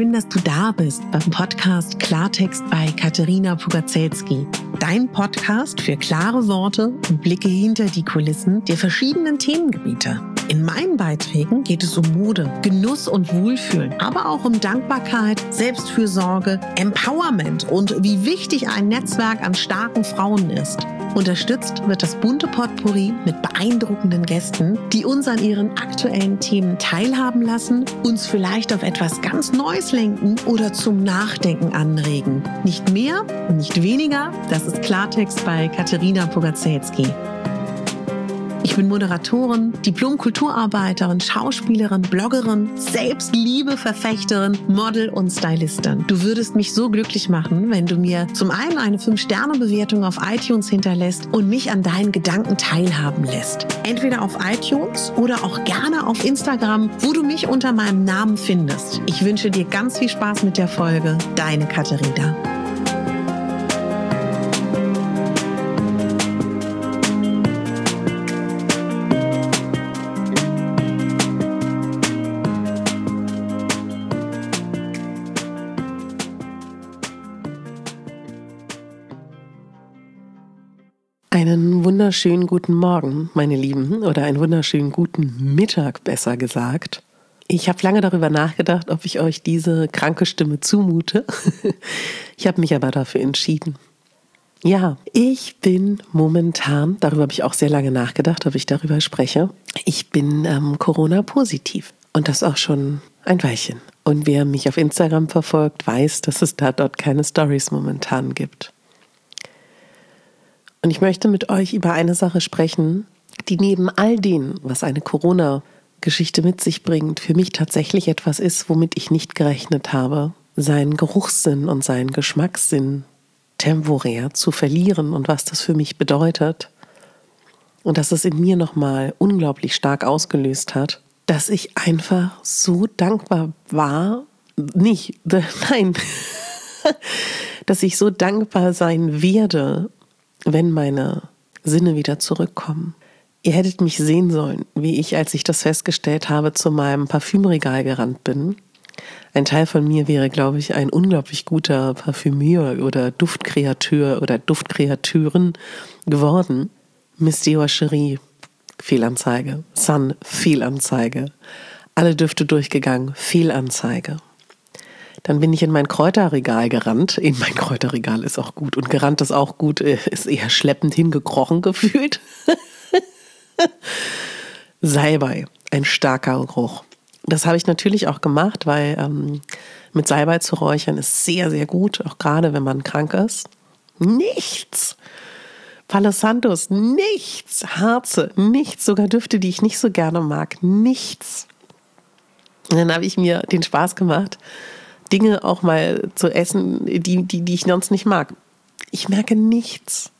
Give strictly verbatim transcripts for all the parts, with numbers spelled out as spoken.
Schön, dass du da bist beim Podcast Klartext bei Katerina Pugacelski. Dein Podcast für klare Worte und Blicke hinter die Kulissen der verschiedenen Themengebiete. In meinen Beiträgen geht es um Mode, Genuss und Wohlfühlen, aber auch um Dankbarkeit, Selbstfürsorge, Empowerment und wie wichtig ein Netzwerk an starken Frauen ist. Unterstützt wird das bunte Potpourri mit beeindruckenden Gästen, die uns an ihren aktuellen Themen teilhaben lassen, uns vielleicht auf etwas ganz Neues lenken oder zum Nachdenken anregen. Nicht mehr und nicht weniger, das ist Klartext bei Katerina Pugacelski. Ich bin Moderatorin, Diplom-Kulturarbeiterin, Schauspielerin, Bloggerin, Selbstliebe-Verfechterin, Model und Stylistin. Du würdest mich so glücklich machen, wenn du mir zum einen eine fünf Sterne Bewertung auf iTunes hinterlässt und mich an deinen Gedanken teilhaben lässt. Entweder auf iTunes oder auch gerne auf Instagram, wo du mich unter meinem Namen findest. Ich wünsche dir ganz viel Spaß mit der Folge. Deine Katerina. Einen wunderschönen guten Morgen, meine Lieben, oder einen wunderschönen guten Mittag, besser gesagt. Ich habe lange darüber nachgedacht, ob ich euch diese kranke Stimme zumute. Ich habe mich aber dafür entschieden. Ja, ich bin momentan, darüber habe ich auch sehr lange nachgedacht, ob ich darüber spreche, ich bin ähm, Corona-positiv und das auch schon ein Weilchen. Und wer mich auf Instagram verfolgt, weiß, dass es da dort keine Stories momentan gibt. Und ich möchte mit euch über eine Sache sprechen, die neben all dem, was eine Corona-Geschichte mit sich bringt, für mich tatsächlich etwas ist, womit ich nicht gerechnet habe, seinen Geruchssinn und seinen Geschmackssinn temporär zu verlieren und was das für mich bedeutet. Und dass es in mir nochmal unglaublich stark ausgelöst hat, dass ich einfach so dankbar war, nicht, nein, dass ich so dankbar sein werde, wenn meine Sinne wieder zurückkommen. Ihr hättet mich sehen sollen, wie ich, als ich das festgestellt habe, zu meinem Parfümregal gerannt bin. Ein Teil von mir wäre, glaube ich, ein unglaublich guter Parfümeur oder Duftkreateur oder Duftkreateurin geworden. Miss Dior Cherie, Fehlanzeige. Sun, Fehlanzeige. Alle Düfte durchgegangen, Fehlanzeige. Dann bin ich in mein Kräuterregal gerannt. In mein Kräuterregal ist auch gut. Und gerannt ist auch gut, ist eher schleppend hingekrochen gefühlt. Salbei, ein starker Geruch. Das habe ich natürlich auch gemacht, weil ähm, mit Salbei zu räuchern ist sehr, sehr gut. Auch gerade, wenn man krank ist. Nichts. Palo Santos, nichts. Harze, nichts. Sogar Düfte, die ich nicht so gerne mag. Nichts. Und dann habe ich mir den Spaß gemacht, Dinge auch mal zu essen, die, die, die ich sonst nicht mag. Ich merke nichts.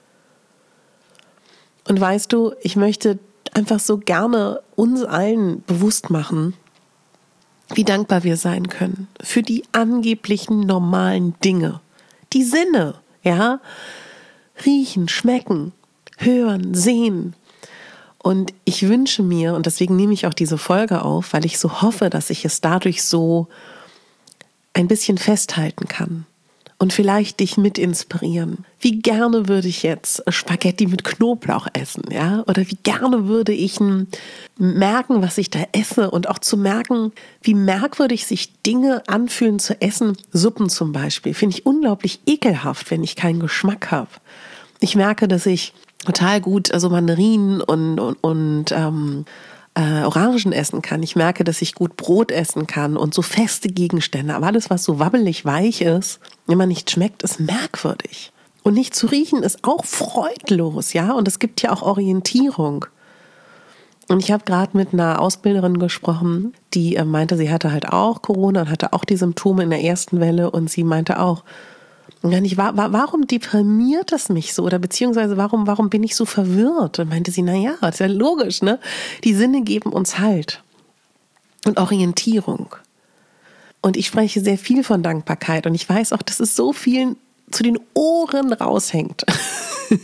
Und weißt du, ich möchte einfach so gerne uns allen bewusst machen, wie dankbar wir sein können für die angeblichen normalen Dinge. Die Sinne, ja, riechen, schmecken, hören, sehen. Und ich wünsche mir, und deswegen nehme ich auch diese Folge auf, weil ich so hoffe, dass ich es dadurch so ein bisschen festhalten kann und vielleicht dich mit inspirieren. Wie gerne würde ich jetzt Spaghetti mit Knoblauch essen, ja? Oder wie gerne würde ich merken, was ich da esse und auch zu merken, wie merkwürdig sich Dinge anfühlen zu essen. Suppen zum Beispiel finde ich unglaublich ekelhaft, wenn ich keinen Geschmack habe. Ich merke, dass ich total gut also Mandarinen und, und, und ähm, Äh, Orangen essen kann. Ich merke, dass ich gut Brot essen kann und so feste Gegenstände. Aber alles, was so wabbelig weich ist, wenn man nicht schmeckt, ist merkwürdig. Und nicht zu riechen ist auch freudlos, ja. Und es gibt ja auch Orientierung. Und ich habe gerade mit einer Ausbilderin gesprochen, die äh, meinte, sie hatte halt auch Corona und hatte auch die Symptome in der ersten Welle. Und sie meinte auch, ja, nicht, wa- wa- warum deprimiert es mich so? Oder beziehungsweise warum, warum bin ich so verwirrt? Und meinte sie, na ja, ist ja logisch, ne? Die Sinne geben uns Halt und Orientierung. Und ich spreche sehr viel von Dankbarkeit. Und ich weiß auch, dass es so vielen zu den Ohren raushängt.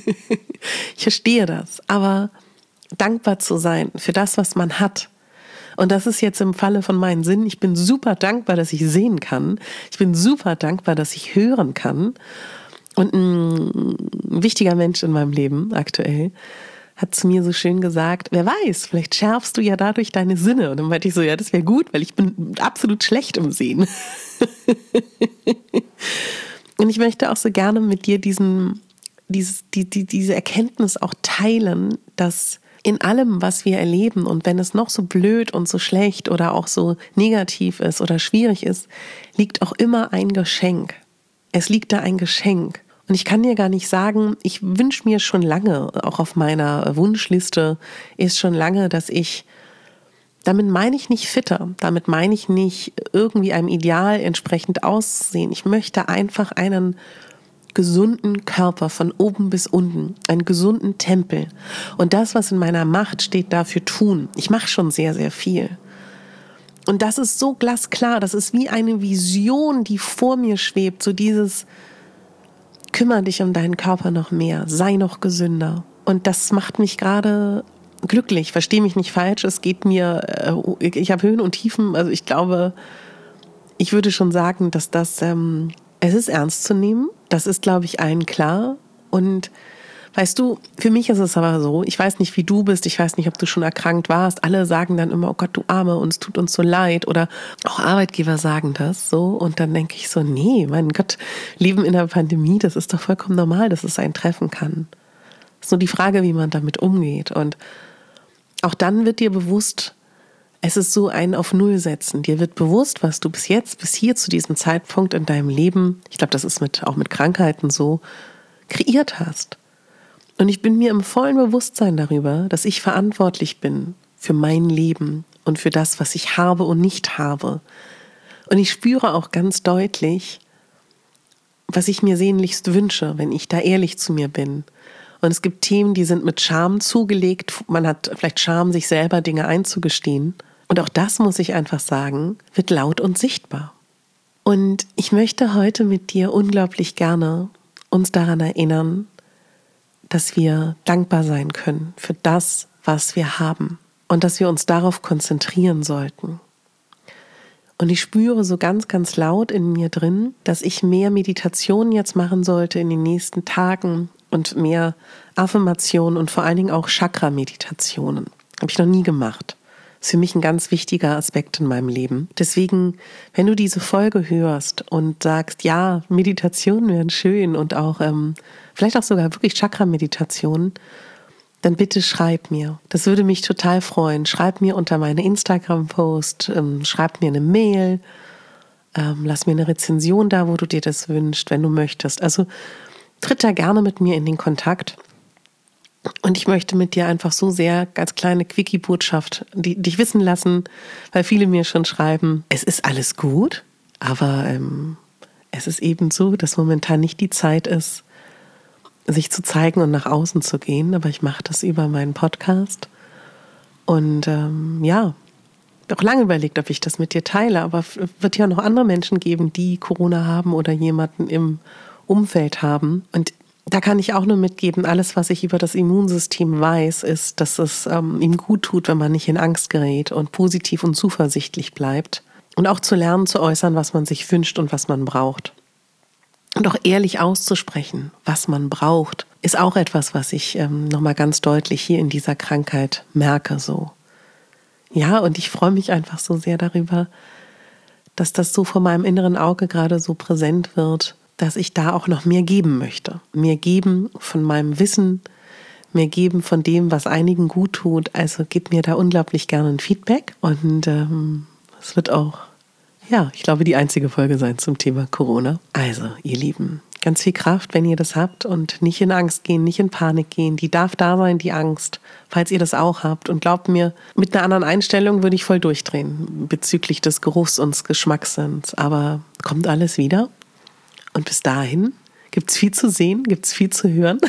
Ich verstehe das. Aber dankbar zu sein für das, was man hat Und das ist jetzt im Falle von meinen Sinnen. Ich bin super dankbar, dass ich sehen kann. Ich bin super dankbar, dass ich hören kann. Und ein wichtiger Mensch in meinem Leben aktuell hat zu mir so schön gesagt, wer weiß, vielleicht schärfst du ja dadurch deine Sinne. Und dann meinte ich so, ja, das wäre gut, weil ich bin absolut schlecht im Sehen. Und ich möchte auch so gerne mit dir diesen, dieses, die, die, diese Erkenntnis auch teilen, dass in allem, was wir erleben und wenn es noch so blöd und so schlecht oder auch so negativ ist oder schwierig ist, liegt auch immer ein Geschenk. Es liegt da ein Geschenk. Und ich kann dir gar nicht sagen, ich wünsche mir schon lange, auch auf meiner Wunschliste ist schon lange, dass ich, damit meine ich nicht fitter, damit meine ich nicht irgendwie einem Ideal entsprechend aussehen. Ich möchte einfach einen gesunden Körper von oben bis unten, einen gesunden Tempel. Und das, was in meiner Macht steht, dafür tun. Ich mache schon sehr, sehr viel. Und das ist so glasklar, das ist wie eine Vision, die vor mir schwebt, so dieses kümmere dich um deinen Körper noch mehr, sei noch gesünder. Und das macht mich gerade glücklich, verstehe mich nicht falsch, es geht mir, ich habe Höhen und Tiefen, also ich glaube, ich würde schon sagen, dass das, ähm, es ist ernst zu nehmen, das ist, glaube ich, allen klar. Und weißt du, für mich ist es aber so, ich weiß nicht, wie du bist, ich weiß nicht, ob du schon erkrankt warst, alle sagen dann immer, oh Gott, du Arme, und es tut uns so leid, oder auch Arbeitgeber sagen das so, und dann denke ich so, nee, mein Gott, Leben in der Pandemie, das ist doch vollkommen normal, dass es einen treffen kann. Es ist nur die Frage, wie man damit umgeht, und auch dann wird dir bewusst, es ist so ein auf Null setzen, dir wird bewusst, was du bis jetzt, bis hier zu diesem Zeitpunkt in deinem Leben, ich glaube, das ist mit, auch mit Krankheiten so, kreiert hast. Und ich bin mir im vollen Bewusstsein darüber, dass ich verantwortlich bin für mein Leben und für das, was ich habe und nicht habe. Und ich spüre auch ganz deutlich, was ich mir sehnlichst wünsche, wenn ich da ehrlich zu mir bin. Und es gibt Themen, die sind mit Scham zugelegt. Man hat vielleicht Scham, sich selber Dinge einzugestehen. Und auch das, muss ich einfach sagen, wird laut und sichtbar. Und ich möchte heute mit dir unglaublich gerne uns daran erinnern, dass wir dankbar sein können für das, was wir haben und dass wir uns darauf konzentrieren sollten. Und ich spüre so ganz, ganz laut in mir drin, dass ich mehr Meditation jetzt machen sollte in den nächsten Tagen und mehr Affirmationen und vor allen Dingen auch Chakra-Meditationen. Habe ich noch nie gemacht. Das ist für mich ein ganz wichtiger Aspekt in meinem Leben. Deswegen, wenn du diese Folge hörst und sagst, ja, Meditationen wären schön und auch ähm, vielleicht auch sogar wirklich Chakra-Meditationen, dann bitte schreib mir. Das würde mich total freuen. Schreib mir unter meine Instagram-Post, ähm, schreib mir eine Mail, ähm, lass mir eine Rezension da, wo du dir das wünschst, wenn du möchtest. Also tritt da gerne mit mir in den Kontakt. Und ich möchte mit dir einfach so sehr, ganz kleine Quickie-Botschaft, die, dich wissen lassen, weil viele mir schon schreiben, es ist alles gut, aber ähm, es ist eben so, dass momentan nicht die Zeit ist, sich zu zeigen und nach außen zu gehen. Aber ich mache das über meinen Podcast. Und ähm, ja, auch lange überlegt, ob ich das mit dir teile. Aber es wird ja noch andere Menschen geben, die Corona haben oder jemanden im Umfeld haben. Und da kann ich auch nur mitgeben, alles, was ich über das Immunsystem weiß, ist, dass es ähm, ihm gut tut, wenn man nicht in Angst gerät und positiv und zuversichtlich bleibt. Und auch zu lernen, zu äußern, was man sich wünscht und was man braucht. Und auch ehrlich auszusprechen, was man braucht, ist auch etwas, was ich ähm, nochmal ganz deutlich hier in dieser Krankheit merke. So. Ja, und ich freue mich einfach so sehr darüber, dass das so vor meinem inneren Auge gerade so präsent wird, dass ich da auch noch mehr geben möchte. Mehr geben von meinem Wissen, mehr geben von dem, was einigen gut tut. Also gib mir da unglaublich gerne ein Feedback. Und ähm, es wird auch, ja, ich glaube, die einzige Folge sein zum Thema Corona. Also, ihr Lieben, ganz viel Kraft, wenn ihr das habt und nicht in Angst gehen, nicht in Panik gehen. Die darf da sein, die Angst, falls ihr das auch habt. Und glaubt mir, mit einer anderen Einstellung würde ich voll durchdrehen bezüglich des Geruchs und des Geschmackssinns. Aber kommt alles wieder. Und bis dahin gibt es viel zu sehen, gibt es viel zu hören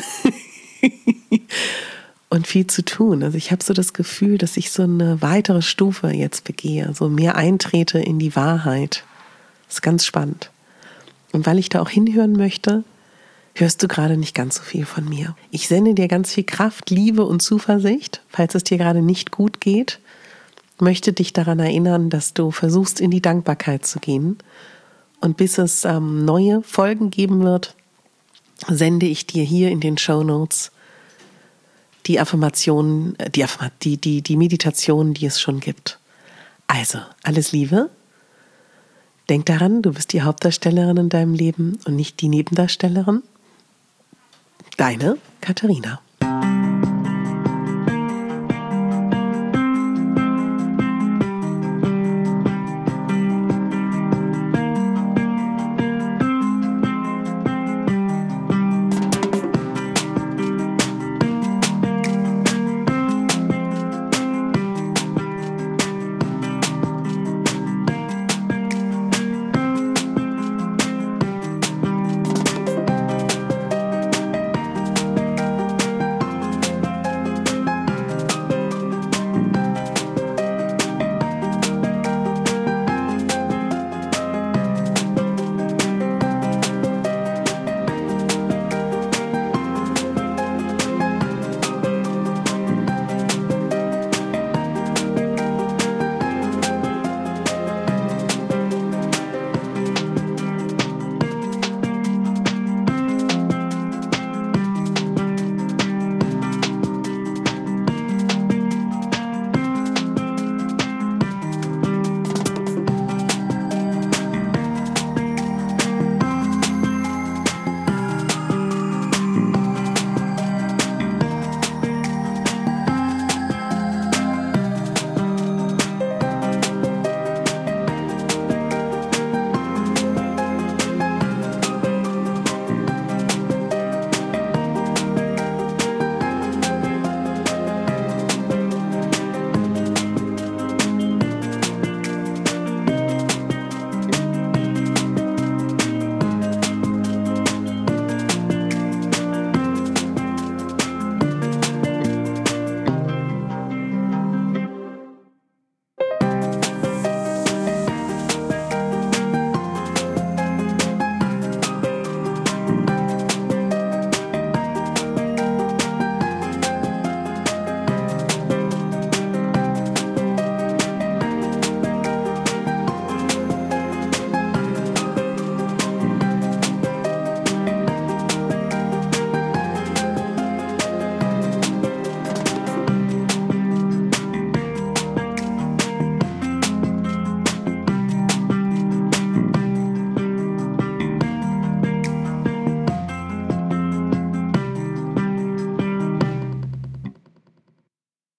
und viel zu tun. Also ich habe so das Gefühl, dass ich so eine weitere Stufe jetzt begehe, so mehr eintrete in die Wahrheit. Das ist ganz spannend. Und weil ich da auch hinhören möchte, hörst du gerade nicht ganz so viel von mir. Ich sende dir ganz viel Kraft, Liebe und Zuversicht, falls es dir gerade nicht gut geht. möchte dich daran erinnern, dass du versuchst, in die Dankbarkeit zu gehen. Und bis es ähm, neue Folgen geben wird, sende ich dir hier in den Shownotes die Affirmationen, die, die, die, die Meditationen, die es schon gibt. Also, alles Liebe. Denk daran, du bist die Hauptdarstellerin in deinem Leben und nicht die Nebendarstellerin. Deine Katharina.